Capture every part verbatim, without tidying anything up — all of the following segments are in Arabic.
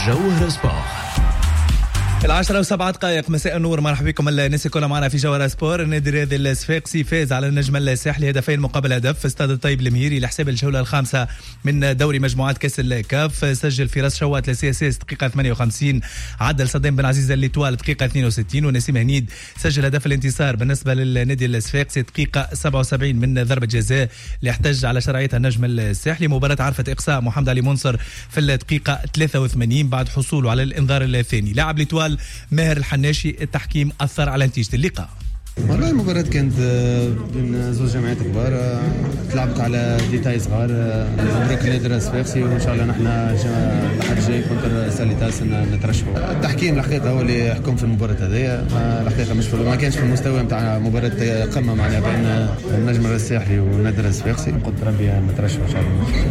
جوهر سبور. العاشرة وسبعة دقائق مساء النور، مرحبا بكم الناس الكل معنا في جوهر سبور. النادي الرياضي الصفاقسي فاز على النجم الساحلي هدفين مقابل هدف في استاد الطيب المهيري لحساب الجولة الخامسة من دوري مجموعات كأس الكاف. سجل فراس شوات لسي اس اس دقيقة ثمانية وخمسين، عدل صدام بن عزيز الليتوال دقيقة اثنين وستين، ونسيم هنيد سجل هدف الانتصار بالنسبة للنادي الصفاقسي دقيقة سبعة وسبعين من ضربة جزاء اللي احتج على شرعيتها النجم الساحلي. مباراة عرفت إقصاء محمد علي منصر في الدقيقة ثلاثة وثمانين بعد حصوله على الإنذار الثاني. لاعب ليتوال ماهر الحناشي التحكيم أثر على نتيجة اللقاء. والله المباراة كانت بين زوج جماعات كبار، تلعبت على ديتاي صغار. مبروك للنادي الصفاقسي، وإن شاء الله نحن الأحد الجاي كونتر ساليتاس نترشحوا. التحكيم الحقيقة هو اللي يحكم في المباراة هذيا، الحقيقة مش في ما كانش في المستوى نتاع مباراة قمة معنا بين النجم الساحلي والنادي الصفاقسي. قلت ربي نترشحوا إن شاء الله.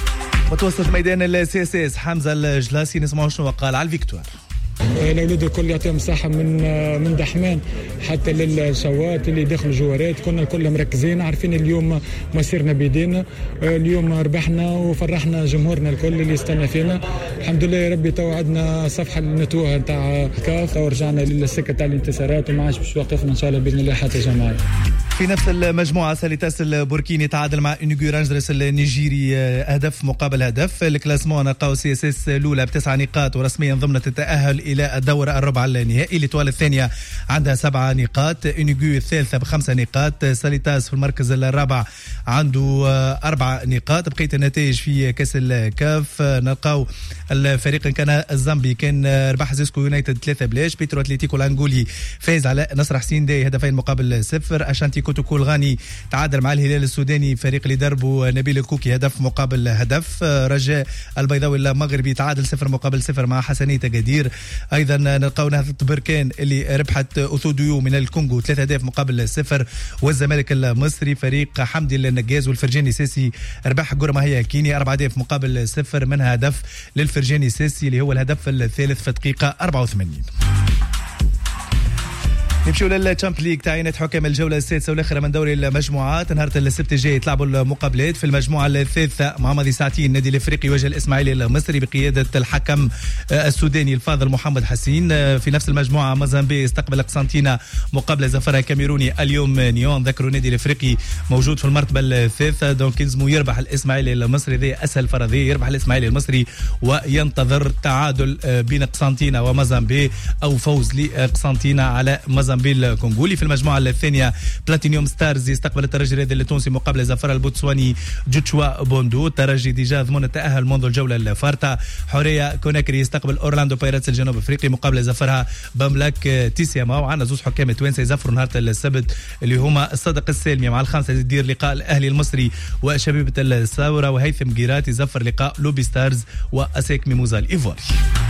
متوسط ميدان السي اس اس حمزة الجلاسي نسمعوا شنو قال على الفيكتوار. الاولاد الكل يعطيهم مساحه من من دحمان حتى للشوات اللي داخل الجوارات. كنا الكل مركزين عارفين اليوم مسيرنا بيدينا، اليوم ربحنا وفرحنا جمهورنا الكل اللي استنى فينا. الحمد لله يا ربي تو عندنا صفحه النتوء نتاع كاف ورجعنا للسكه تاع الانتصارات وما عادش باش يوقفنا ان شاء الله باذن الله حتى جماعه. في نفس المجموعة ساليتاس البوركيني تعادل مع إنيغو رانجرس النيجيري هدف مقابل هدف. الكلاسمون نلقاو سي اس اس الأولى بتسع نقاط ورسميا ضمنت التأهل إلى الدور الربع النهائي. ليتوال الثانية عندها سبع نقاط، إنيغو الثالثة بخمسة نقاط، ساليتاس في المركز الرابع عنده أربع نقاط. بقية النتائج في كأس الكاف نلقاو الفريق كان الزامبي كان ربح زيسكو يونايتد ثلاثة بلاش، بيترو أتليتيكو الأنغولي فاز على نصر حسين داي هدفين مقابل صفر، أشانتي كوتوكو الغاني تعادل مع الهلال السوداني فريق اللي دربه نبيل الكوكي هدف مقابل هدف، رجاء البيضاوي المغربي تعادل صفر مقابل صفر مع حسنية قدير. ايضا نلقاو نهضة بركان اللي ربحت اوثوديو من الكونغو ثلاثة اهداف مقابل صفر، والزمالك المصري فريق حمدي النجاز والفرجاني سيسي ربح جورماهيا كيني أربعة اهداف مقابل صفر، منها هدف للفرجاني سيسي اللي هو الهدف الثالث في الدقيقة أربعة وثمانين. نمشيو للتشامبيونز ليج تعيينات حكام الجوله السادسه والاخيره من دوري المجموعات. نهار السبت الجاي يتلعبوا المقابلات. في المجموعه الثالثه مع ماضي ساعتين النادي الافريقي يواجه الاسماعيلي المصري بقياده الحكم السوداني الفاضل محمد حسين. في نفس المجموعه موزامبيق يستقبل قسنطينه مقابله زفرها كاميروني اليوم نيون. ذكروا النادي الافريقي موجود في المرتبه الثالثه، دونك يلزموا يربح الاسماعيلي المصري، ذي اسهل فرضيه يربح الاسماعيلي المصري وينتظر تعادل بين قسنطينه وموزامبيق او فوز لقسنطينه على موزامبيق الكونغولي. في المجموعه الثانيه بلاتينيوم ستارز يستقبل الترجي الرياضي التونسي مقابل زفر البوتسواني جوتشوا بوندو. الترجي ديجا ضمن التاهل منذ الجوله الفارطه. حوريه كوناكري يستقبل اورلاندو بايرتس الجنوب افريقي مقابل زفرها بملاك تيسياما. وعندنا زوج حكام توانسه يزفروا نهار السبت اللي هما الصدق السالمي مع الخامسه يدير لقاء الاهلي المصري وشبيبه الثوره، وهيثم جيرات يزفر لقاء لوبي ستارز واسيك ميموزا الايفواري.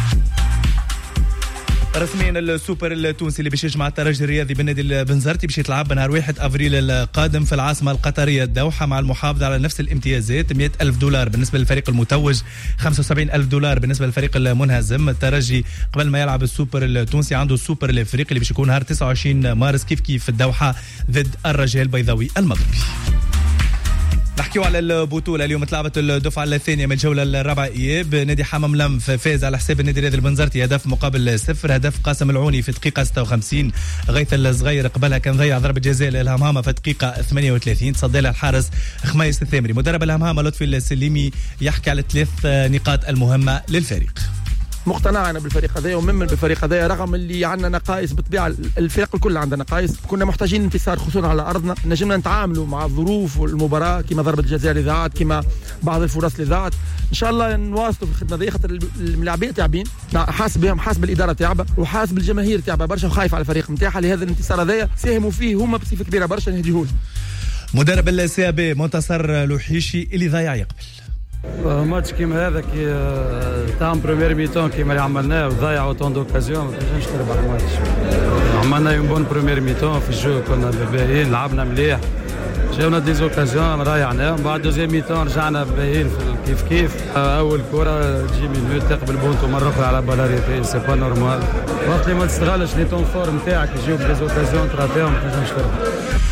رسميا السوبر التونسي اللي باش يجمع الترجي الرياضي بالنادي البنزرتي باش يتلعب نهار واحد افريل القادم في العاصمه القطريه الدوحه مع المحافظه على نفس الامتيازات. مئة ألف دولار بالنسبه للفريق المتوج، خمسة وسبعين ألف دولار بالنسبه للفريق المنهزم. الترجي قبل ما يلعب السوبر التونسي عنده السوبر الافريقي اللي باش يكون نهار تسعة وعشرين مارس كيف كيف في الدوحه ضد الرجاء البيضاوي المغربي. نحكيو على البطولة. اليوم تلعبت الدفعة الثانية من الجولة الرابعة إياب. نادي حمام لمف فاز على حساب النادي الرياضي البنزرتي هدف مقابل صفر، هدف قاسم العوني في الدقيقة ستة وخمسين. غيث الصغير قبلها كان ضيع ضربة جزاء للهمهامة في الدقيقة ثمانية وثلاثين، تصدى لها الحارس خميس الثامري. مدرب الهمهامة لطفي السليمي يحكي على ثلاث نقاط المهمة للفريق. مقتنع انا بالفريق هذا وممن بالفريق هذا رغم اللي عندنا نقائص بالطبيعه، الفريق الكل عندنا نقائص. كنا محتاجين انتصار خصوصا على ارضنا، نجمنا نتعاملوا مع الظروف والمباراه كما ضربه الجزاء اللي ضاعت كما بعض الفرص اللي ضاعت. ان شاء الله نواصلوا في الخدمه دي خاطر الملاعبيه تعبين، حاسب بهم، حاسب الاداره تعبه وحاسب الجماهير تعبه برشا وخايف على الفريق نتاعها. لهذا الانتصار هذا ساهموا فيه هما بصفه كبيره برشا نهديهول. مدرب السي بي منتصر لوحيشي اللي ضيع يقبل ماتش كيما هذا كي تاع بريمير ميتون كيما اللي عملناه وضيع اوتون دوكازيون ما تنجمش تربح الماتش. عملنا يوم بون بريمير ميتون في الجو كنا باهيين لعبنا مليح جاونا ديزوكازيون ضيعناهم. بعد دوزيام ميتون رجعنا باهيين كيف كيف. اول كره تجي مينوت تقبل بونتو مره اخرى على بالاريتي سي با نورمال. وقت اللي ما تستغلش لي طون فور نتاعك يجيوك ديزوكازيون تراتيهم ما تنجمش تربح.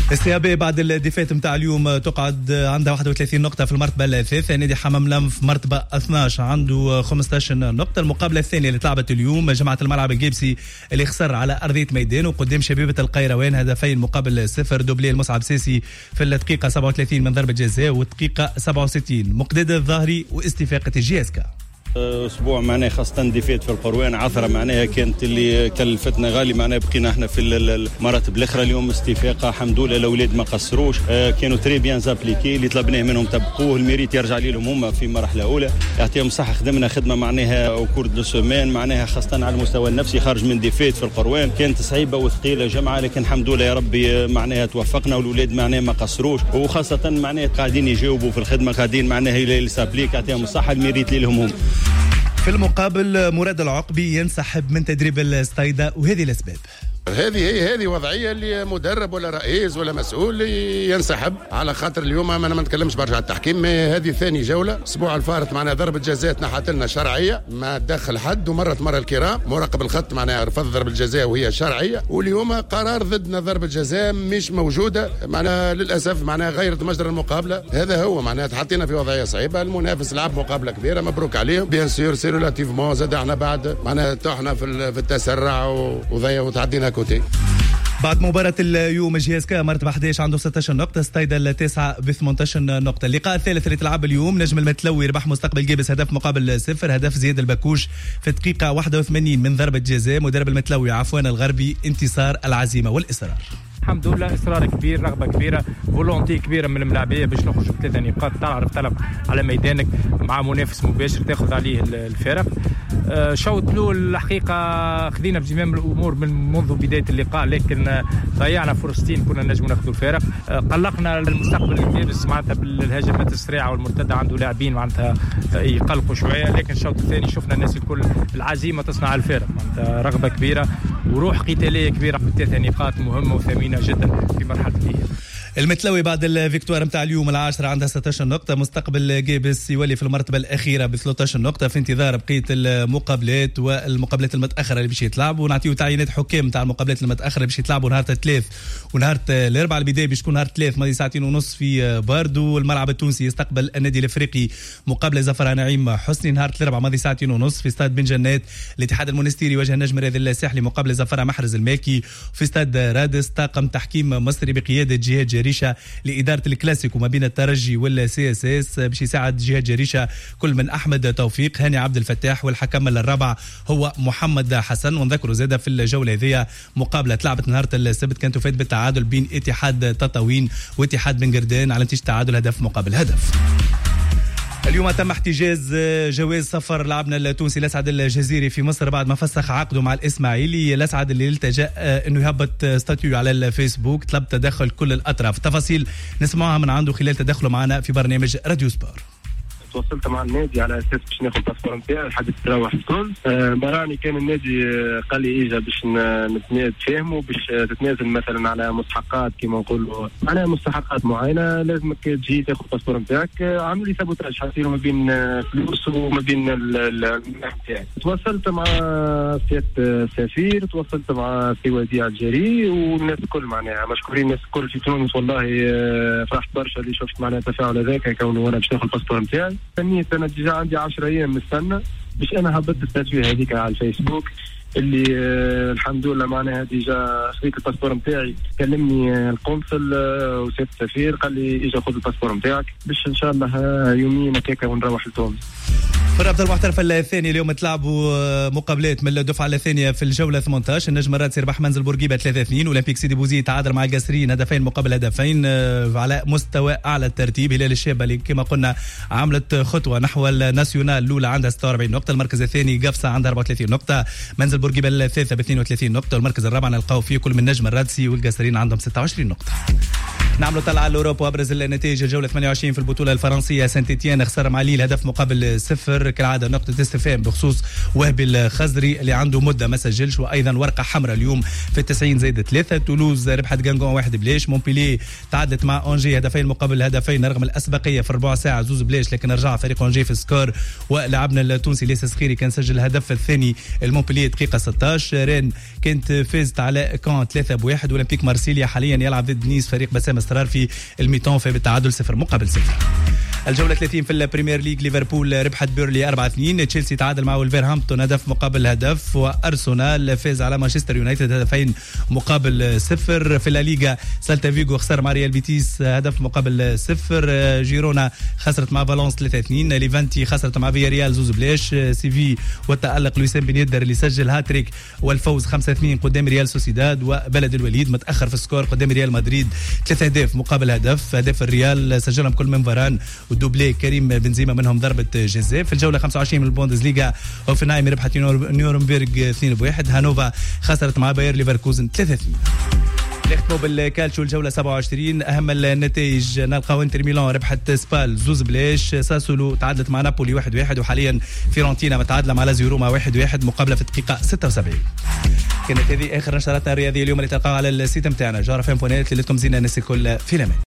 السيابي بعد الديفات نتاع اليوم تقعد عندها واحد وثلاثين نقطة في المرتبة الثالثة. نادي حمام لمف مرتبة اثناش عنده خمسة عشر نقطة. المقابلة الثانية اللي تلعبت اليوم جماعة الملعب الجيبسي اللي خسر على أرضية ميدان وقدام شبيبة القيروان هدفين مقابل صفر. دوبلي المصعب سيسي في الدقيقة سبعة وثلاثين من ضربة جزاء والدقيقة سبعة وستين. مقداد الظاهري واستفاقة الجياسكا. اسبوع معناها خاصه ديفيت في القروان عثره معناها كانت اللي كلفتنا غالي معناها بقينا احنا في المراتب الاخرى. اليوم استفاقه الحمد لله الاولاد ما قصروش كانوا تري بيان زابليكي اللي طلبناه منهم تبقوه الميريت يرجع لهم هم في مرحله اولى. يعطيهم صحه خدمنا خدمه معناها وكور دو سومان معناها خاصه على المستوى النفسي خارج من ديفيت في القروان كانت صعيبه وثقيله جمعه لكن الحمد لله يا ربي معناها توفقنا والاولاد معناها ما قصروش وخاصه معناها قاعدين يجاوبوا في الخدمه قاعدين معناها يسابليك يعطيهم الصحه الميريت لهم هم. في المقابل مراد العقبي ينسحب من تدريب الستايدة وهذه الأسباب. هذه هي هذه وضعيه اللي مدرب ولا رئيس ولا مسؤول ينسحب على خاطر اليوم انا ما نتكلمش برجع على التحكيم. هذه ثاني جوله الاسبوع الفارط معنا ضربه جزاء تنحت لنا شرعيه ما تدخل حد ومرت مره الكرام مراقب الخط معناها رفض ضربه الجزاء وهي شرعيه واليوم قرار ضدنا ضربه جزاء مش موجوده معناها للاسف معناها غيرت مجرى المقابله. هذا هو معناها تحطينا في وضعيه صعيبه. المنافس لعب مقابله كبيره مبروك عليهم بيان سور سي ريلاتيفمون زاد احنا بعد معناها طحنا في التسرع وضيع وتعدينا كوتي. بعد مباراة اليوم جياسكا مرتبة أحد عشر عنده ستة عشر نقطة. ستايدا التاسعة ب ثمانية عشر نقطة. اللقاء الثالث اللي تلعب اليوم نجم المتلوي ربح مستقبل جيبس هدف مقابل صفر. هدف زياد البكوش في الدقيقة واحد وثمانين من ضربة جزاء. مدرب المتلوي عفوان الغربي انتصار العزيمة والإصرار. الحمد لله اصرار كبير رغبه كبيره فولونتي كبيره من الملاعبيه باش نخرج بثلاثه نقاط تعرف تلعب على ميدانك مع منافس مباشر تاخذ عليه الفارق. شوط الاول الحقيقه خذينا بزمام الامور من منذ بدايه اللقاء لكن ضيعنا فرصتين كنا نجم ناخذوا الفارق. قلقنا المستقبل الجابس معناتها بالهجمات السريعه والمرتده عنده لاعبين معناتها يقلقوا شويه لكن الشوط الثاني شفنا الناس الكل العزيمه تصنع الفارق معناتها رغبه كبيره وروح قتاليه كبيره بثلاثه نقاط مهمه وثمينه جدا في مرحله الاياب. المتلوي بعد الفيكتوار نتاع اليوم العاشرة عندها ستة عشر نقطة. مستقبل جيبس يولي في المرتبة الأخيرة ب ثلاثة عشر نقطة في انتظار بقية المقابلات والمقابلات المتأخرة اللي باش يتلعبوا ونعطيو تعيينات حكام نتاع المقابلات المتأخرة اللي باش يتلعبوا نهار الثلاث ونهار الأربعاء. البداية باش تكون نهار الثلاث ماضي ساعتين ونص في باردو. الملعب التونسي يستقبل النادي الأفريقي مقابلة زفرة نعيم حسني. نهار الأربعاء ماضي ساعتين ونص في استاد بن جنات الاتحاد المونستيري يواجه النجم الرياضي الساحلي مقابلة زفرة محرز المالكي. في استاد رادس طاقم تحكيم مصري بقيادة جهاد جريشة لإدارة الكلاسيكو ما بين الترجي والسي اس اس باش يساعد جهاد جريشة كل من أحمد توفيق هاني عبد الفتاح والحكم الرابع هو محمد حسن. ونذكروا زادة في الجولة هذه مقابلة تلعبت نهار السبت كانت تفيد بالتعادل بين اتحاد تطاوين واتحاد بن قردان على نتيجة تعادل هدف مقابل هدف. اليوم تم احتجاز جواز سفر لاعبنا التونسي الأسعد الجزيري في مصر بعد ما فسخ عقده مع الإسماعيلي. الأسعد اللي التجأ انه يهبط ستاتيو على الفيسبوك طلب تدخل كل الأطراف. التفاصيل نسمعها من عنده خلال تدخله معنا في برنامج راديو سبور. تواصلت مع النادي على اساس باش ناخذ الباسبور نتاعي الحدث تروح الكل. آه مراني كان النادي قال لي اجا باش نتفاهموا باش تتنازل مثلا على مستحقات كما نقولوا على مستحقات معينه لازمك تجي تاخذ الباسبور نتاعك. آه عملوا لي سابوتاج حاطينه ما بين فلوس وما بين المنح نتاعي. تواصلت مع سياده السفير تواصلت مع سي وديع الجري والناس الكل معناها مشكورين الناس الكل في تونس والله. آه فرحت برشا اللي شفت معناها التفاعل هذاك كونه وانا باش ناخذ الباسبور نتاعي. استنيت انا ديجا عندي عشرة ايام مستنى باش انا هبطت التسويه هذيك على الفيسبوك اللي آه الحمد لله معناها ديجا خذيت الباسبور نتاعي. كلمني آه القنصل آه وسيادة السفير قال لي اجا خذ الباسبور نتاعك باش ان شاء الله آه يومين هكاك ونروح لتونس. في الرابطة المحترفة الثانية اليوم تلعبوا مقابلات من الدفعة الثانية في الجولة ثمانية عشر. النجم الرادسي ربح منزل بورقيبة ثلاثة اثنين والأولمبيك سيدي بوزيد تعادل مع القاسرين هدفين مقابل هدفين على مستوى أعلى الترتيب. هلال الشابة اللي كما قلنا عملت خطوة نحو الناسيونال الأولى عندها ستة وأربعين نقطة. المركز الثاني قفصة عندها أربعة وثلاثين نقطة. منزل بورقيبة الثالثة ب اثنين وثلاثين نقطة. والمركز الرابع نلقاو فيه كل من نجم الرادسي والقاسرين عندهم ستة وعشرين نقطة. نعملوا طلعة على أوروبا وأبرز النتائج الجولة ثمانية وعشرين في البطولة الفرنسية. سانت إتيان خسر مع ليل هدف مقابل صفر. تويتر كالعاده نقطه استفهام بخصوص وهبي الخزري اللي عنده مده ما سجلش، وايضا ورقه حمراء اليوم في التسعين زائد ثلاثه. تولوز ربحت جانجون واحد بلاش. مونبيلي تعادلت مع اونجي هدفين مقابل هدفين رغم الاسبقيه في ربع ساعه زوز بلاش، لكن رجع فريق اونجي في السكور ولعبنا التونسي ليس سخيري كان سجل الهدف الثاني المونبيلي دقيقه ستة عشر. رين كانت فازت على كان ثلاثة بواحد. اولمبيك مارسيليا حاليا يلعب ضد نيس فريق بسام استرار في الميتون في بالتعادل صفر مقابل صفر. الجولة ثلاثين في البريمير ليج ليفربول ربحت بيرلي أربعة اثنين. تشيلسي تعادل مع ولفرهامبتون هدف مقابل هدف. وأرسنال فاز على مانشستر يونايتد هدفين مقابل صفر. في الليغا سالتا فيغو خسر مع ريال بيتيس هدف مقابل صفر. جيرونا خسرت مع فالنس ثلاثة اثنين. ليفانتي خسرت مع فياريال زوز بلاش. سيفي والتألق لويسان بن يدر اللي سجل هاتريك والفوز خمسة اثنين قدام ريال سوسيداد. وبلد الوليد متأخر في السكور قدام ريال مدريد ثلاثة أهداف مقابل هدف. هدف الريال سجلهم كل من فاران ودوبلي كريم بنزيما منهم ضربة جزاء. في الجولة خمسة وعشرين من البوندسليغا هوفنهايم ربحت نيورنبرغ اثنين بواحد. هانوفا خسرت مع باير ليفركوزن ثلاثة اثنين. نختموا بالكالتشو الجولة سبعة وعشرين. أهم النتائج نلقاو انتر ميلان ربحت سبال زوز بلاش. ساسولو تعادلت مع نابولي واحد واحد. وحاليا فيرونتينا متعادلة مع لازيو روما واحد واحد مقابلة في الدقيقة ستة وسبعين. كانت هذه آخر نشراتنا الرياضية اليوم اللي تلقاها على السيت متاعنا جارة فين بونات اللي لكم زينا الناس الكل في الأمان.